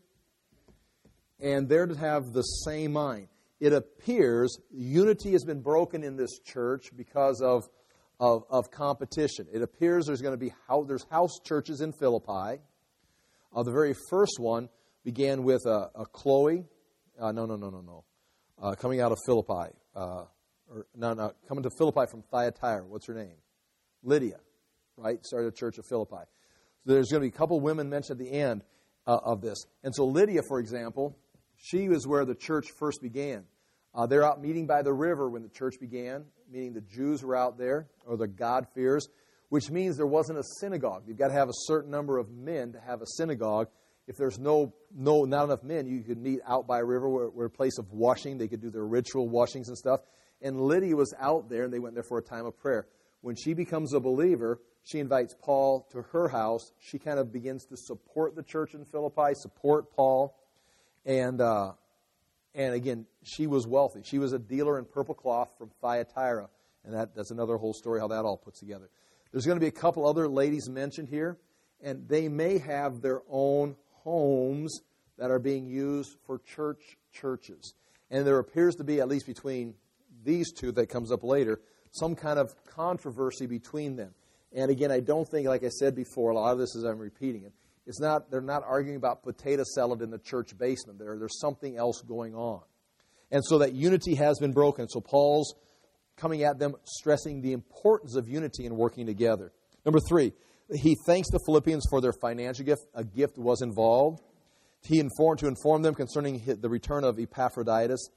A: And they're to have the same mind. It appears unity has been broken in this church because of, of, of competition. It appears there's going to be house, there's house churches in Philippi. Uh, the very first one began with a, a Chloe. Uh, no, no, no, no, no. Uh, coming out of Philippi. Uh, or no, no, coming to Philippi from Thyatira. What's her name? Lydia, right? Started a church of Philippi. So there's going to be a couple women mentioned at the end uh, of this. And so Lydia, for example, she was where the church first began. Uh, they're out meeting by the river when the church began, meaning the Jews were out there, or the God-fearers, which means there wasn't a synagogue. You've got to have a certain number of men to have a synagogue. If there's no, no not enough men, you could meet out by a river where, where a place of washing. They could do their ritual washings and stuff. And Lydia was out there, and they went there for a time of prayer. When she becomes a believer, she invites Paul to her house. She kind of begins to support the church in Philippi, support Paul. And uh, and again, she was wealthy. She was a dealer in purple cloth from Thyatira. And that, that's another whole story how that all puts together. There's going to be a couple other ladies mentioned here. And they may have their own homes that are being used for church churches. And there appears to be, at least between these two that comes up later, some kind of controversy between them. And again, I don't think, like I said before, a lot of this is I'm repeating it. It's not, they're not arguing about potato salad in the church basement. There, there's something else going on. And so that unity has been broken. So Paul's coming at them, stressing the importance of unity and working together. Number three, he thanks the Philippians for their financial gift. A gift was involved. He informed to inform them concerning the return of Epaphroditus.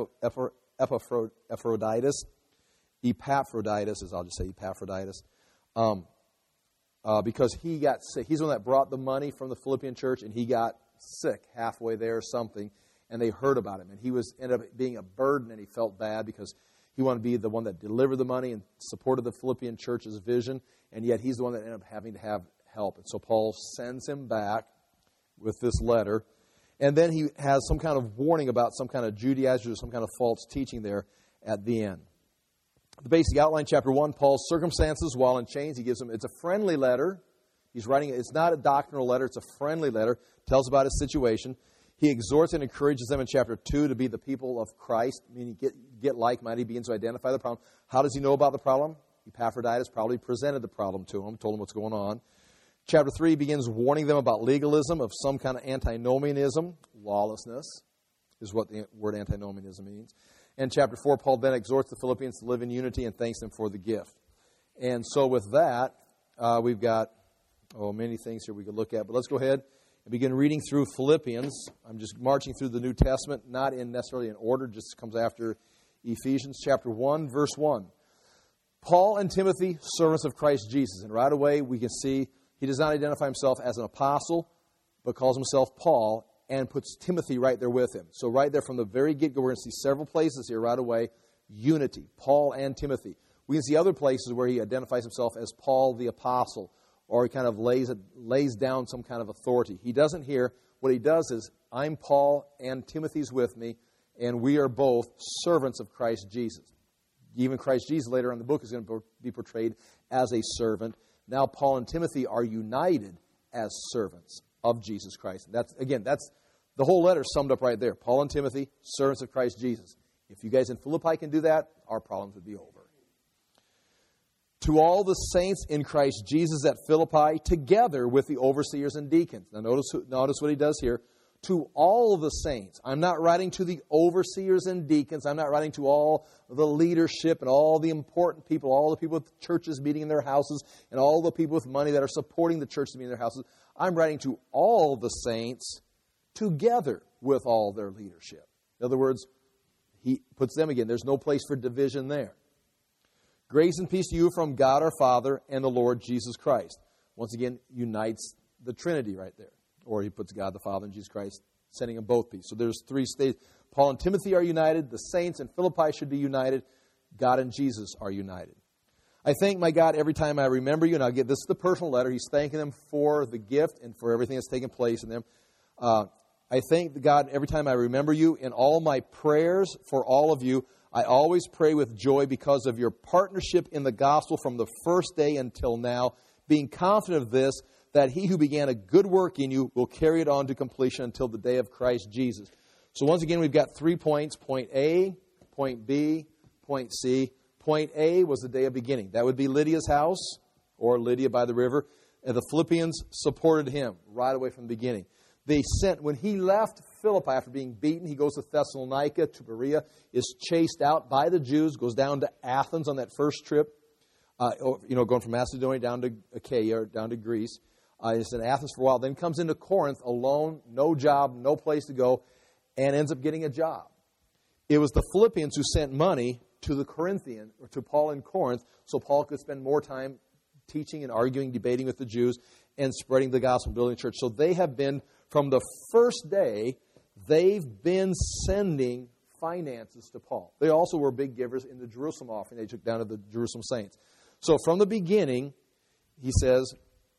A: Epaphroditus. Epaphroditus, as I'll just say Epaphroditus. Um, uh, because he got sick. He's the one that brought the money from the Philippian church, and he got sick halfway there or something, and they heard about him. And he was ended up being a burden, and he felt bad because he wanted to be the one that delivered the money and supported the Philippian church's vision, and yet he's the one that ended up having to have help. And so Paul sends him back with this letter, and then he has some kind of warning about some kind of Judaizers or some kind of false teaching there at the end. The basic outline, chapter one, Paul's circumstances while in chains. He gives them, it's a friendly letter. He's writing, it's not a doctrinal letter, it's a friendly letter. Tells about his situation. He exhorts and encourages them in chapter two to be the people of Christ, meaning get, get like-minded. He begins to identify the problem. How does he know about the problem? Epaphroditus probably presented the problem to him, told him what's going on. Chapter three begins warning them about legalism, of some kind of antinomianism. Lawlessness is what the word antinomianism means. And chapter four, Paul then exhorts the Philippians to live in unity and thanks them for the gift. And so with that, uh, we've got oh many things here we could look at. But let's go ahead and begin reading through Philippians. I'm just marching through the New Testament, not in necessarily in order, just comes after Ephesians. Chapter one, verse one. Paul and Timothy, servants of Christ Jesus. And right away we can see he does not identify himself as an apostle, but calls himself Paul, and puts Timothy right there with him. So right there from the very get-go, we're going to see several places here right away, unity, Paul and Timothy. We can see other places where he identifies himself as Paul the apostle, or he kind of lays it, lays down some kind of authority. He doesn't here. What he does is, I'm Paul and Timothy's with me, and we are both servants of Christ Jesus. Even Christ Jesus later on in the book is going to be portrayed as a servant. Now Paul and Timothy are united as servants of Jesus Christ. That's again, that's the whole letter summed up right there. Paul and Timothy, servants of Christ Jesus. If you guys in Philippi can do that, our problems would be over. To all the saints in Christ Jesus at Philippi, together with the overseers and deacons. Now notice, notice what he does here. To all the saints. I'm not writing to the overseers and deacons. I'm not writing to all the leadership and all the important people, all the people with churches meeting in their houses, and all the people with money that are supporting the churches meeting in their houses. I'm writing to all the saints together with all their leadership. In other words, he puts them again. There's no place for division there. Grace and peace to you from God our Father and the Lord Jesus Christ. Once again, unites the Trinity right there. Or he puts God the Father and Jesus Christ, sending them both peace. So there's three stages. Paul and Timothy are united. The saints in Philippi should be united. God and Jesus are united. I thank my God every time I remember you. And I'll get this is the personal letter. He's thanking them for the gift and for everything that's taken place in them. Uh, I thank God every time I remember you. In all my prayers for all of you, I always pray with joy because of your partnership in the gospel from the first day until now, being confident of this, that he who began a good work in you will carry it on to completion until the day of Christ Jesus. So once again, we've got three points. Point A, point B, point C. Point A was the day of beginning. That would be Lydia's house, or Lydia by the river. And the Philippians supported him right away from the beginning. They sent, when he left Philippi after being beaten, he goes to Thessalonica, to Berea, is chased out by the Jews, goes down to Athens on that first trip, uh, you know, going from Macedonia down to Achaia, or down to Greece. Uh, he's in Athens for a while, then comes into Corinth alone, no job, no place to go, and ends up getting a job. It was the Philippians who sent money to the Corinthian, or to Paul in Corinth, so Paul could spend more time teaching and arguing, debating with the Jews, and spreading the gospel, building the church. So they have been, from the first day, they've been sending finances to Paul. They also were big givers in the Jerusalem offering they took down to the Jerusalem saints. So from the beginning, he says,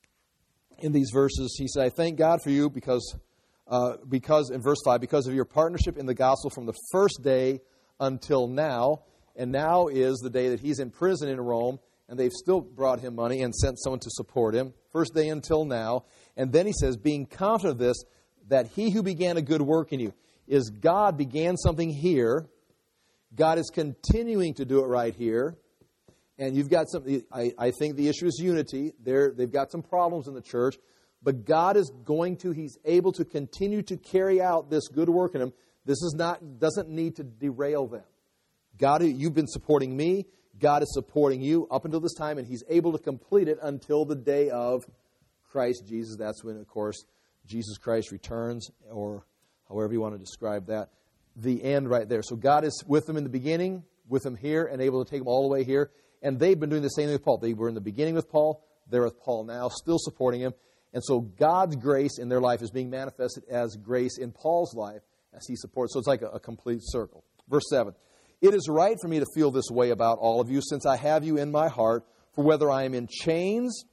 A: in these verses, he said, I thank God for you because, uh, because in verse five, because of your partnership in the gospel from the first day until now. And now is the day that he's in prison in Rome, and they've still brought him money and sent someone to support him. First day until now. And then he says, being confident of this, that he who began a good work in you, is God began something here. God is continuing to do it right here. And you've got some, I, I think the issue is unity. They're, they've got some problems in the church. But God is going to, he's able to continue to carry out this good work in them. This is not, doesn't need to derail them. God, you've been supporting me. God is supporting you up until this time, and he's able to complete it until the day of Christ Jesus. That's when, of course, Jesus Christ returns, or however you want to describe that. The end right there. So God is with them in the beginning, with them here, and able to take them all the way here. And they've been doing the same thing with Paul. They were in the beginning with Paul. They're with Paul now, still supporting him. And so God's grace in their life is being manifested as grace in Paul's life as he supports. So it's like a, a complete circle. Verse seven. It is right for me to feel this way about all of you, since I have you in my heart, for whether I am in chains,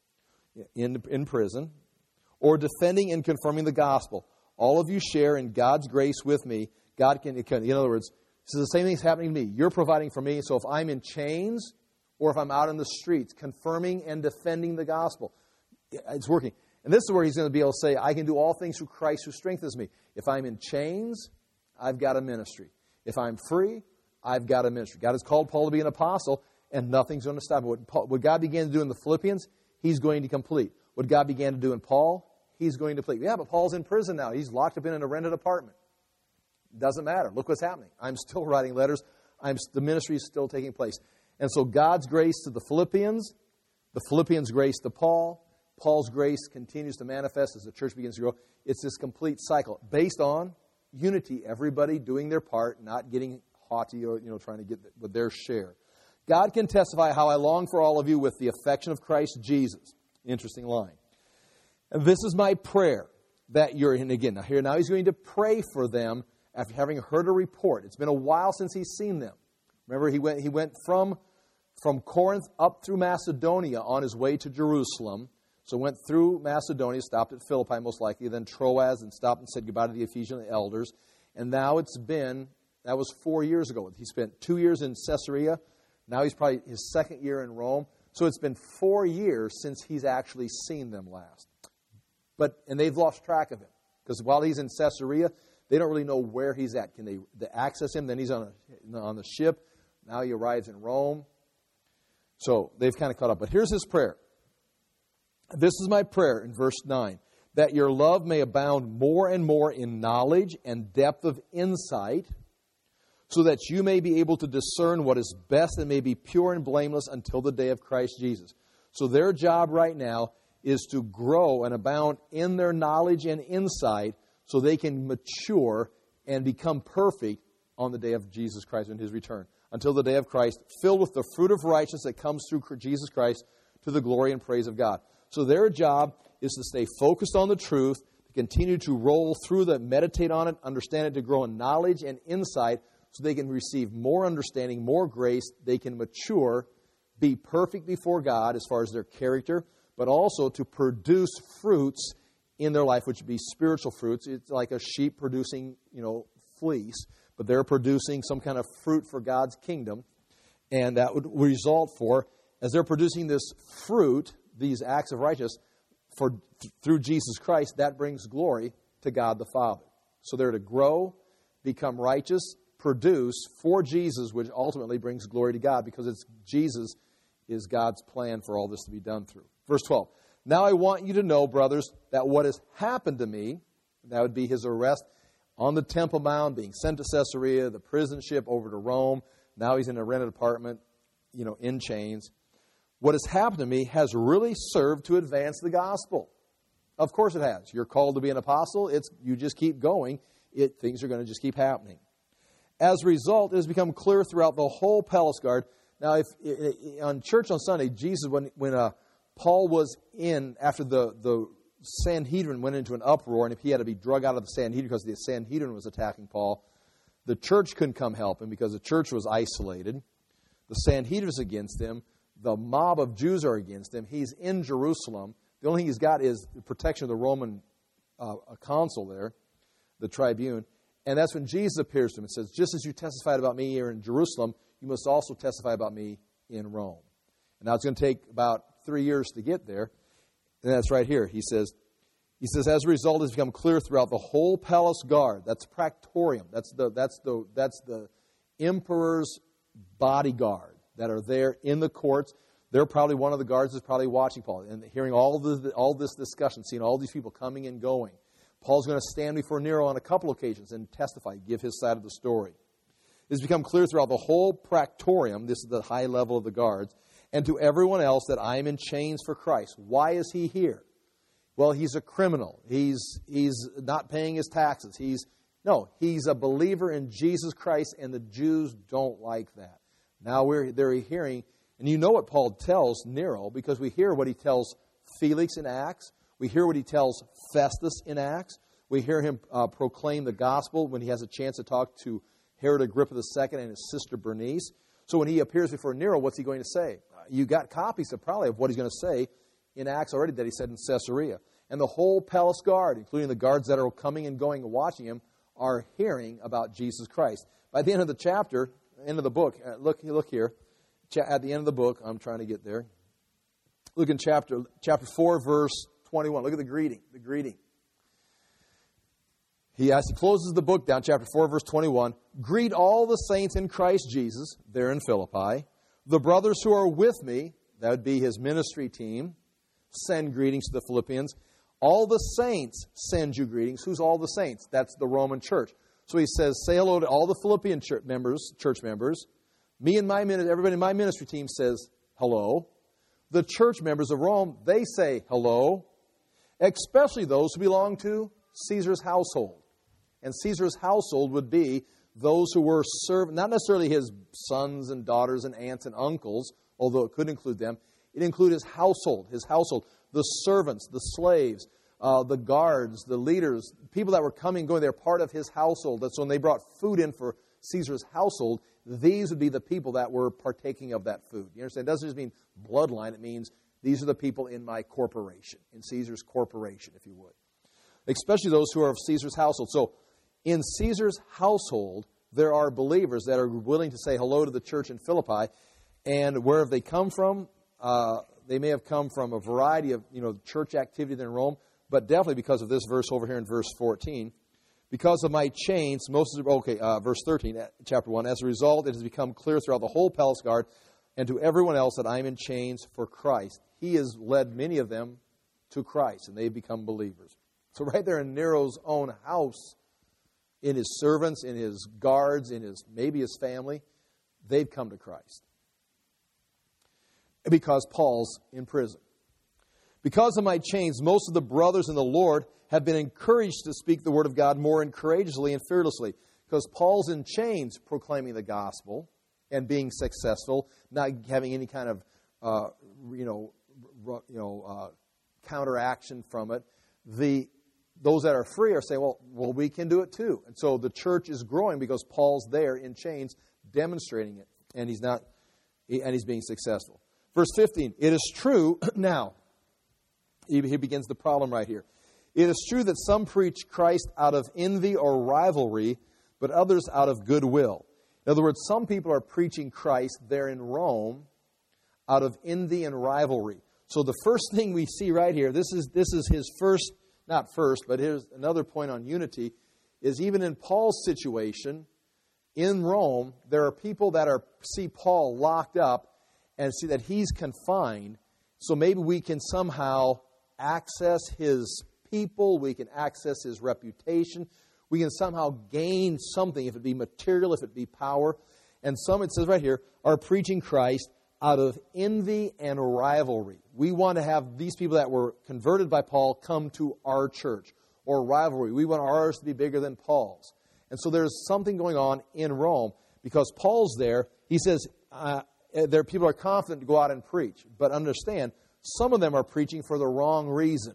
A: in, in prison, or defending and confirming the gospel, all of you share in God's grace with me. God can, can in other words, this is the same thing that's happening to me. You're providing for me, so if I'm in chains, or if I'm out in the streets, confirming and defending the gospel, it's working. And this is where he's going to be able to say, I can do all things through Christ who strengthens me. If I'm in chains, I've got a ministry. If I'm free, I've got a ministry. God has called Paul to be an apostle, and nothing's going to stop him. What, Paul, what God began to do in the Philippians, he's going to complete. What God began to do in Paul, he's going to complete. Yeah, but Paul's in prison now. He's locked up in a rented apartment. Doesn't matter. Look what's happening. I'm still writing letters. I'm, the ministry is still taking place. And so God's grace to the Philippians, the Philippians' grace to Paul, Paul's grace continues to manifest as the church begins to grow. It's this complete cycle based on unity, everybody doing their part, not getting haughty or, you know, trying to get with their share. God can testify how I long for all of you with the affection of Christ Jesus. Interesting line. And this is my prayer, that you're, and again, now here, now he's going to pray for them after having heard a report. It's been a while since he's seen them. Remember, he went, he went from, from Corinth up through Macedonia on his way to Jerusalem. So went through Macedonia, stopped at Philippi most likely, then Troas, and stopped and said goodbye to the Ephesian elders. And now it's been, that was four years ago. He spent two years in Caesarea. Now he's probably his second year in Rome. So it's been four years since he's actually seen them last. But and they've lost track of him. Because while he's in Caesarea, they don't really know where he's at. Can they, they access him? Then he's on, a, on the ship. Now he arrives in Rome. So they've kind of caught up. But here's his prayer. This is my prayer in verse nine, that your love may abound more and more in knowledge and depth of insight, so that you may be able to discern what is best and may be pure and blameless until the day of Christ Jesus. So their job right now is to grow and abound in their knowledge and insight so they can mature and become perfect on the day of Jesus Christ and His return. Until the day of Christ, filled with the fruit of righteousness that comes through Jesus Christ to the glory and praise of God. So their job is to stay focused on the truth, to continue to roll through that, meditate on it, understand it, to grow in knowledge and insight so they can receive more understanding, more grace, they can mature, be perfect before God as far as their character, but also to produce fruits in their life, which would be spiritual fruits. It's like a sheep producing, you know, fleece, but they're producing some kind of fruit for God's kingdom, and that would result for, as they're producing this fruit, these acts of righteousness, for through Jesus Christ, that brings glory to God the Father. So they're to grow, become righteous, produce for Jesus, which ultimately brings glory to God, because it's Jesus is God's plan for all this to be done through. Verse twelve, now I want you to know, brothers, that what has happened to me, that would be his arrest on the Temple Mount, being sent to Caesarea, the prison ship over to Rome, now he's in a rented apartment, you know, in chains. What has happened to me has really served to advance the gospel. Of course it has. You're called to be an apostle. It's you just keep going. It, things are going to just keep happening. As a result, it has become clear throughout the whole palace guard. Now, if on church on Sunday, Jesus, when when uh, Paul was in, after the, the Sanhedrin went into an uproar, and if he had to be drug out of the Sanhedrin because the Sanhedrin was attacking Paul, the church couldn't come help him because the church was isolated. The Sanhedrin is against him. The mob of Jews are against him. He's in Jerusalem. The only thing he's got is the protection of the Roman uh, consul there, the tribune. And that's when Jesus appears to him and says, just as you testified about me here in Jerusalem, you must also testify about me in Rome. And now it's going to take about three years to get there. And that's right here. He says, he says, as a result, it's become clear throughout the whole palace guard. That's Praetorium. That's the that's the that's the emperor's bodyguard that are there in the courts. They're probably one of the guards is probably watching Paul and hearing all the all this discussion, seeing all these people coming and going. Paul's going to stand before Nero on a couple occasions and testify, give his side of the story. It's become clear throughout the whole Praetorium, this is the high level of the guards, and to everyone else that I am in chains for Christ. Why is he here? Well, he's a criminal. He's he's not paying his taxes. He's no, he's a believer in Jesus Christ, and the Jews don't like that. Now we're they're hearing, and you know what Paul tells Nero, because we hear what he tells Felix in Acts. We hear what he tells Festus in Acts. We hear him uh, proclaim the gospel when he has a chance to talk to Herod Agrippa the Second and his sister Bernice. So when he appears before Nero, what's he going to say? Uh, you got copies of probably of what he's going to say in Acts already that he said in Caesarea. And the whole palace guard, including the guards that are coming and going and watching him, are hearing about Jesus Christ. By the end of the chapter, end of the book, uh, look, look here, at the end of the book, I'm trying to get there. Look in chapter chapter four, verse twenty-one. Look at the greeting. The greeting. He, as he closes the book down, chapter four, verse twenty-one, greet all the saints in Christ Jesus, there in Philippi. The brothers who are with me, that would be his ministry team, send greetings to the Philippians. All the saints send you greetings. Who's all the saints? That's the Roman church. So he says, say hello to all the Philippian church members, church members. Me and my ministry, everybody in my ministry team says hello. The church members of Rome, they say hello, especially those who belong to Caesar's household. And Caesar's household would be those who were served, not necessarily his sons and daughters and aunts and uncles, although it could include them. It included his household, his household, the servants, the slaves, uh, the guards, the leaders, people that were coming and going. They're part of his household. That's when they brought food in for Caesar's household. These would be the people that were partaking of that food. You understand? It doesn't just mean bloodline. It means these are the people in my corporation, in Caesar's corporation, if you would. Especially those who are of Caesar's household. So in Caesar's household, there are believers that are willing to say hello to the church in Philippi. And where have they come from? Uh, they may have come from a variety of, you know, church activity in Rome, but definitely because of this verse over here in verse fourteen. Because of my chains, most of the, okay, uh, verse thirteen, chapter one, as a result, it has become clear throughout the whole palace guard and to everyone else that I am in chains for Christ. He has led many of them to Christ, and they've become believers. So right there in Nero's own house, in his servants, in his guards, in his maybe his family, they've come to Christ. Because Paul's in prison. Because of my chains, most of the brothers in the Lord have been encouraged to speak the word of God more courageously and fearlessly. Because Paul's in chains proclaiming the gospel and being successful, not having any kind of uh, you know, r- you know, uh, counteraction from it. The those that are free are saying, well, well, we can do it too. And so the church is growing because Paul's there in chains demonstrating it, and he's not, and he's being successful. Verse fifteen, it is true now. He, he begins the problem right here. It is true that some preach Christ out of envy or rivalry, but others out of goodwill. In other words, some people are preaching Christ there in Rome out of envy and rivalry. So the first thing we see right here, this is this is his first, not first, but here's another point on unity, is even in Paul's situation, in Rome, there are people that are see Paul locked up and see that he's confined. So maybe we can somehow access his people, we can access his reputation, we can somehow gain something, if it be material, if it be power. And some, it says right here, are preaching Christ out of envy and rivalry. We want to have these people that were converted by Paul come to our church, or rivalry. We want ours to be bigger than Paul's. And so there's something going on in Rome. Because Paul's there, he says, uh, there people are confident to go out and preach. But understand, some of them are preaching for the wrong reason.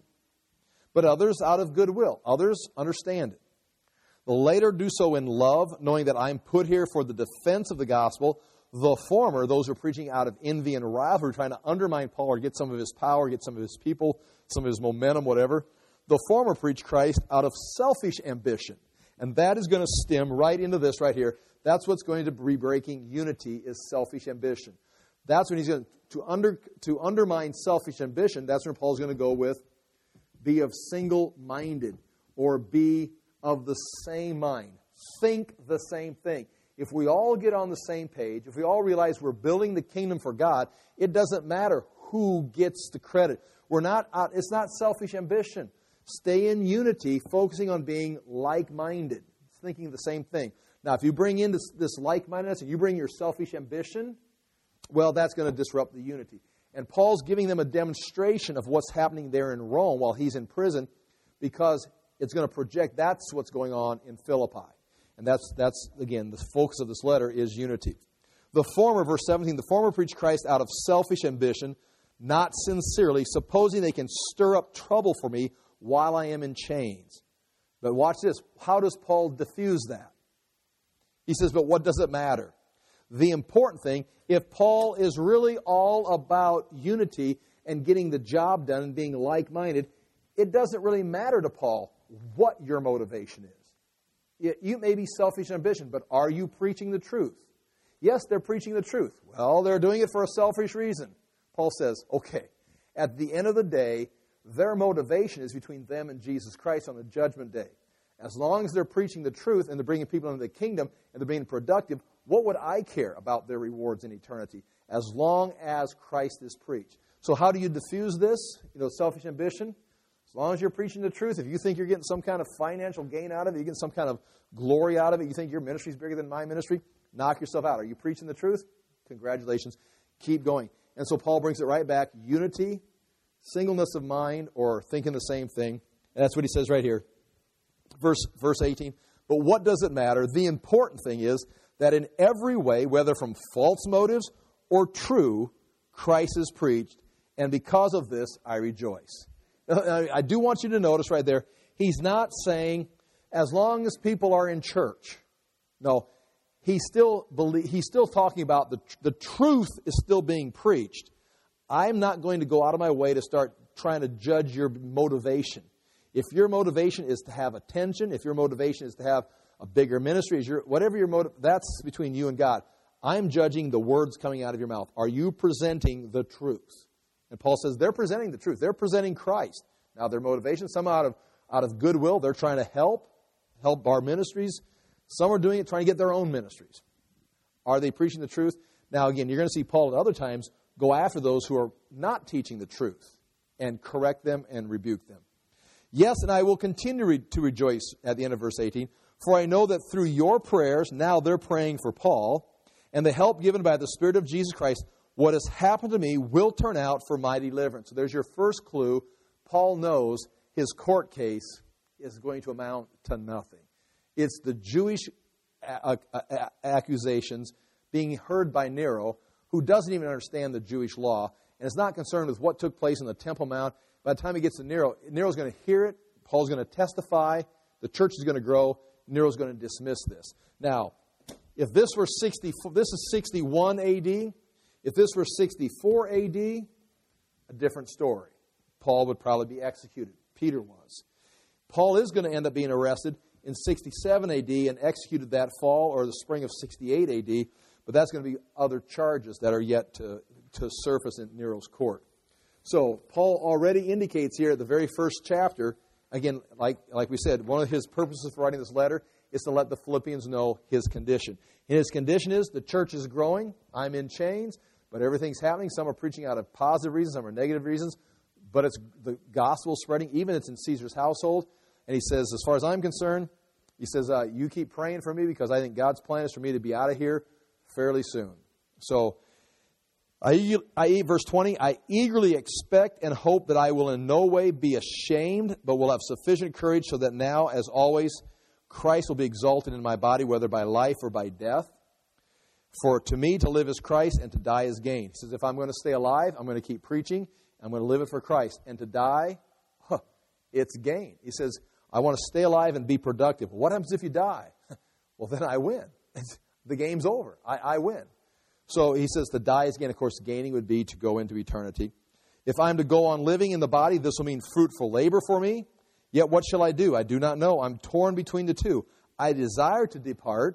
A: But others out of goodwill. Others understand it. The later do so in love, knowing that I am put here for the defense of the gospel. The former, those who are preaching out of envy and rivalry, trying to undermine Paul or get some of his power, get some of his people, some of his momentum, whatever. The former preach Christ out of selfish ambition. And that is going to stem right into this right here. That's what's going to be breaking unity, is selfish ambition. That's when he's going to, under, to undermine selfish ambition. That's when Paul's going to go with be of single-minded, or be of the same mind. Think the same thing. If we all get on the same page, if we all realize we're building the kingdom for God, it doesn't matter who gets the credit. We're not out, it's not selfish ambition. Stay in unity, focusing on being like-minded, thinking the same thing. Now, if you bring in this, this like-mindedness and you bring your selfish ambition, well, that's going to disrupt the unity. And Paul's giving them a demonstration of what's happening there in Rome while he's in prison, because it's going to project that's what's going on in Philippi. And that's, that's again, the focus of this letter is unity. The former, verse seventeen, the former preach Christ out of selfish ambition, not sincerely, supposing they can stir up trouble for me while I am in chains. But watch this. How does Paul diffuse that? He says, but what does it matter? The important thing, if Paul is really all about unity and getting the job done and being like-minded, it doesn't really matter to Paul what your motivation is. You may be selfish ambition, but are you preaching the truth? Yes, they're preaching the truth. Well, they're doing it for a selfish reason. Paul says, okay, at the end of the day, their motivation is between them and Jesus Christ on the judgment day. As long as they're preaching the truth and they're bringing people into the kingdom and they're being productive, what would I care about their rewards in eternity as long as Christ is preached? So how do you diffuse this, you know, selfish ambition? As long as you're preaching the truth, if you think you're getting some kind of financial gain out of it, you're getting some kind of glory out of it, you think your ministry is bigger than my ministry, knock yourself out. Are you preaching the truth? Congratulations. Keep going. And so Paul brings it right back. Unity, singleness of mind, or thinking the same thing. And that's what he says right here. Verse, verse eighteen. But what does it matter? The important thing is that in every way, whether from false motives or true, Christ is preached. And because of this, I rejoice. I do want you to notice right there, he's not saying as long as people are in church. No, he's still believe, he's still talking about the, the truth is still being preached. I'm not going to go out of my way to start trying to judge your motivation. If your motivation is to have attention, if your motivation is to have a bigger ministry, is your, whatever your motive, that's between you and God. I'm judging the words coming out of your mouth. Are you presenting the truth? And Paul says they're presenting the truth. They're presenting Christ. Now, their motivation, some out of out of goodwill, they're trying to help, help our ministries. Some are doing it trying to get their own ministries. Are they preaching the truth? Now, again, you're going to see Paul at other times go after those who are not teaching the truth and correct them and rebuke them. Yes, and I will continue re- to rejoice at the end of verse eighteen, for I know that through your prayers, now they're praying for Paul, and the help given by the Spirit of Jesus Christ, what has happened to me will turn out for my deliverance. So there's your first clue. Paul knows his court case is going to amount to nothing. It's the Jewish a- a- accusations being heard by Nero, who doesn't even understand the Jewish law, and is not concerned with what took place in the Temple Mount. By the time he gets to Nero, Nero's going to hear it, Paul's going to testify, the church is going to grow, Nero's going to dismiss this. Now, if this were sixty, this is sixty-one A D, if this were sixty-four A D, a different story. Paul would probably be executed. Peter was. Paul is going to end up being arrested in sixty-seven A D and executed that fall or the spring of sixty-eight A D, but that's going to be other charges that are yet to, to surface in Nero's court. So Paul already indicates here at the very first chapter, again, like, like we said, one of his purposes for writing this letter is to let the Philippians know his condition. And his condition is the church is growing, I'm in chains, but everything's happening. Some are preaching out of positive reasons, some are negative reasons, but it's the gospel spreading, even it's in Caesar's household. And he says, as far as I'm concerned, he says, uh, you keep praying for me because I think God's plan is for me to be out of here fairly soon. So, I, I, verse twenty, I eagerly expect and hope that I will in no way be ashamed, but will have sufficient courage so that now, as always, Christ will be exalted in my body, whether by life or by death. For to me to live is Christ and to die is gain. He says, if I'm going to stay alive, I'm going to keep preaching. I'm going to live it for Christ. And to die, huh, it's gain. He says, I want to stay alive and be productive. What happens if you die? Well, then I win. The game's over. I, I win. So he says to die is gain. Of course, gaining would be to go into eternity. If I'm to go on living in the body, this will mean fruitful labor for me. Yet what shall I do? I do not know. I'm torn between the two. I desire to depart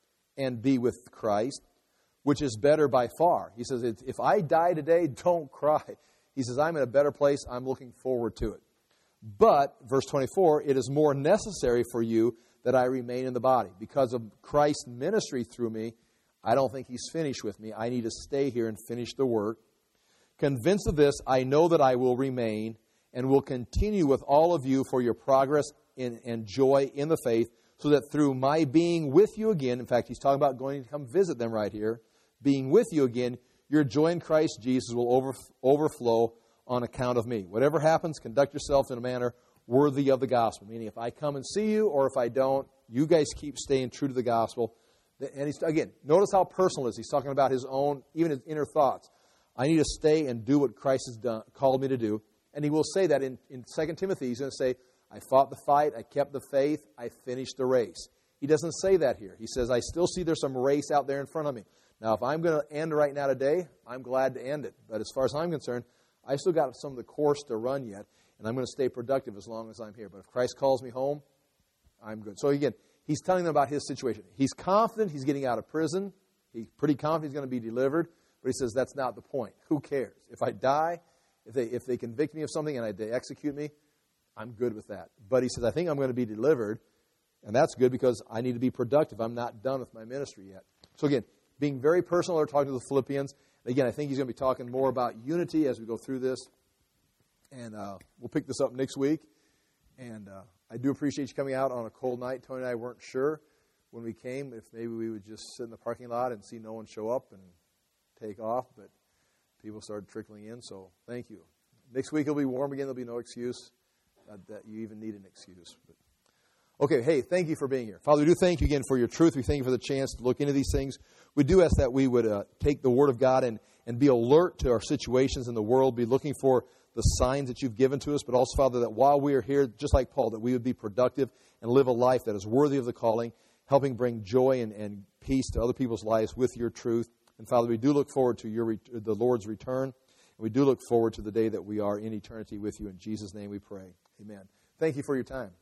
A: and be with Christ, which is better by far. He says, if I die today, don't cry. He says, I'm in a better place. I'm looking forward to it. But, verse twenty-four, it is more necessary for you that I remain in the body. Because of Christ's ministry through me, I don't think he's finished with me. I need to stay here and finish the work. Convinced of this, I know that I will remain and will continue with all of you for your progress in, and joy in the faith, so that through my being with you again, in fact, he's talking about going to come visit them right here, being with you again, your joy in Christ Jesus will over, overflow on account of me. Whatever happens, conduct yourself in a manner worthy of the gospel. Meaning, if I come and see you or if I don't, you guys keep staying true to the gospel. And he's, again, notice how personal it is. He's talking about his own, even his inner thoughts. I need to stay and do what Christ has done, called me to do. And he will say that in, in Second Timothy. He's going to say, I fought the fight, I kept the faith, I finished the race. He doesn't say that here. He says, I still see there's some race out there in front of me. Now, if I'm going to end right now today, I'm glad to end it. But as far as I'm concerned, I still got some of the course to run yet, and I'm going to stay productive as long as I'm here. But if Christ calls me home, I'm good. So again, he's telling them about his situation. He's confident he's getting out of prison. He's pretty confident he's going to be delivered. But he says that's not the point. Who cares? If I die, if they if they convict me of something and they execute me, I'm good with that. But he says, I think I'm going to be delivered. And that's good because I need to be productive. I'm not done with my ministry yet. So again, being very personal, or talking to the Philippians. Again, I think he's going to be talking more about unity as we go through this. And uh, we'll pick this up next week. And uh, I do appreciate you coming out on a cold night. Tony and I weren't sure when we came if maybe we would just sit in the parking lot and see no one show up and take off. But people started trickling in, so thank you. Next week it'll be warm again. There'll be no excuse uh, that you even need an excuse. But, okay, hey, thank you for being here. Father, we do thank you again for your truth. We thank you for the chance to look into these things. We do ask that we would uh, take the Word of God and, and be alert to our situations in the world, be looking for the signs that you've given to us, but also, Father, that while we are here, just like Paul, that we would be productive and live a life that is worthy of the calling, helping bring joy and, and peace to other people's lives with your truth. And, Father, we do look forward to your the Lord's return, and we do look forward to the day that we are in eternity with you. In Jesus' name we pray. Amen. Thank you for your time.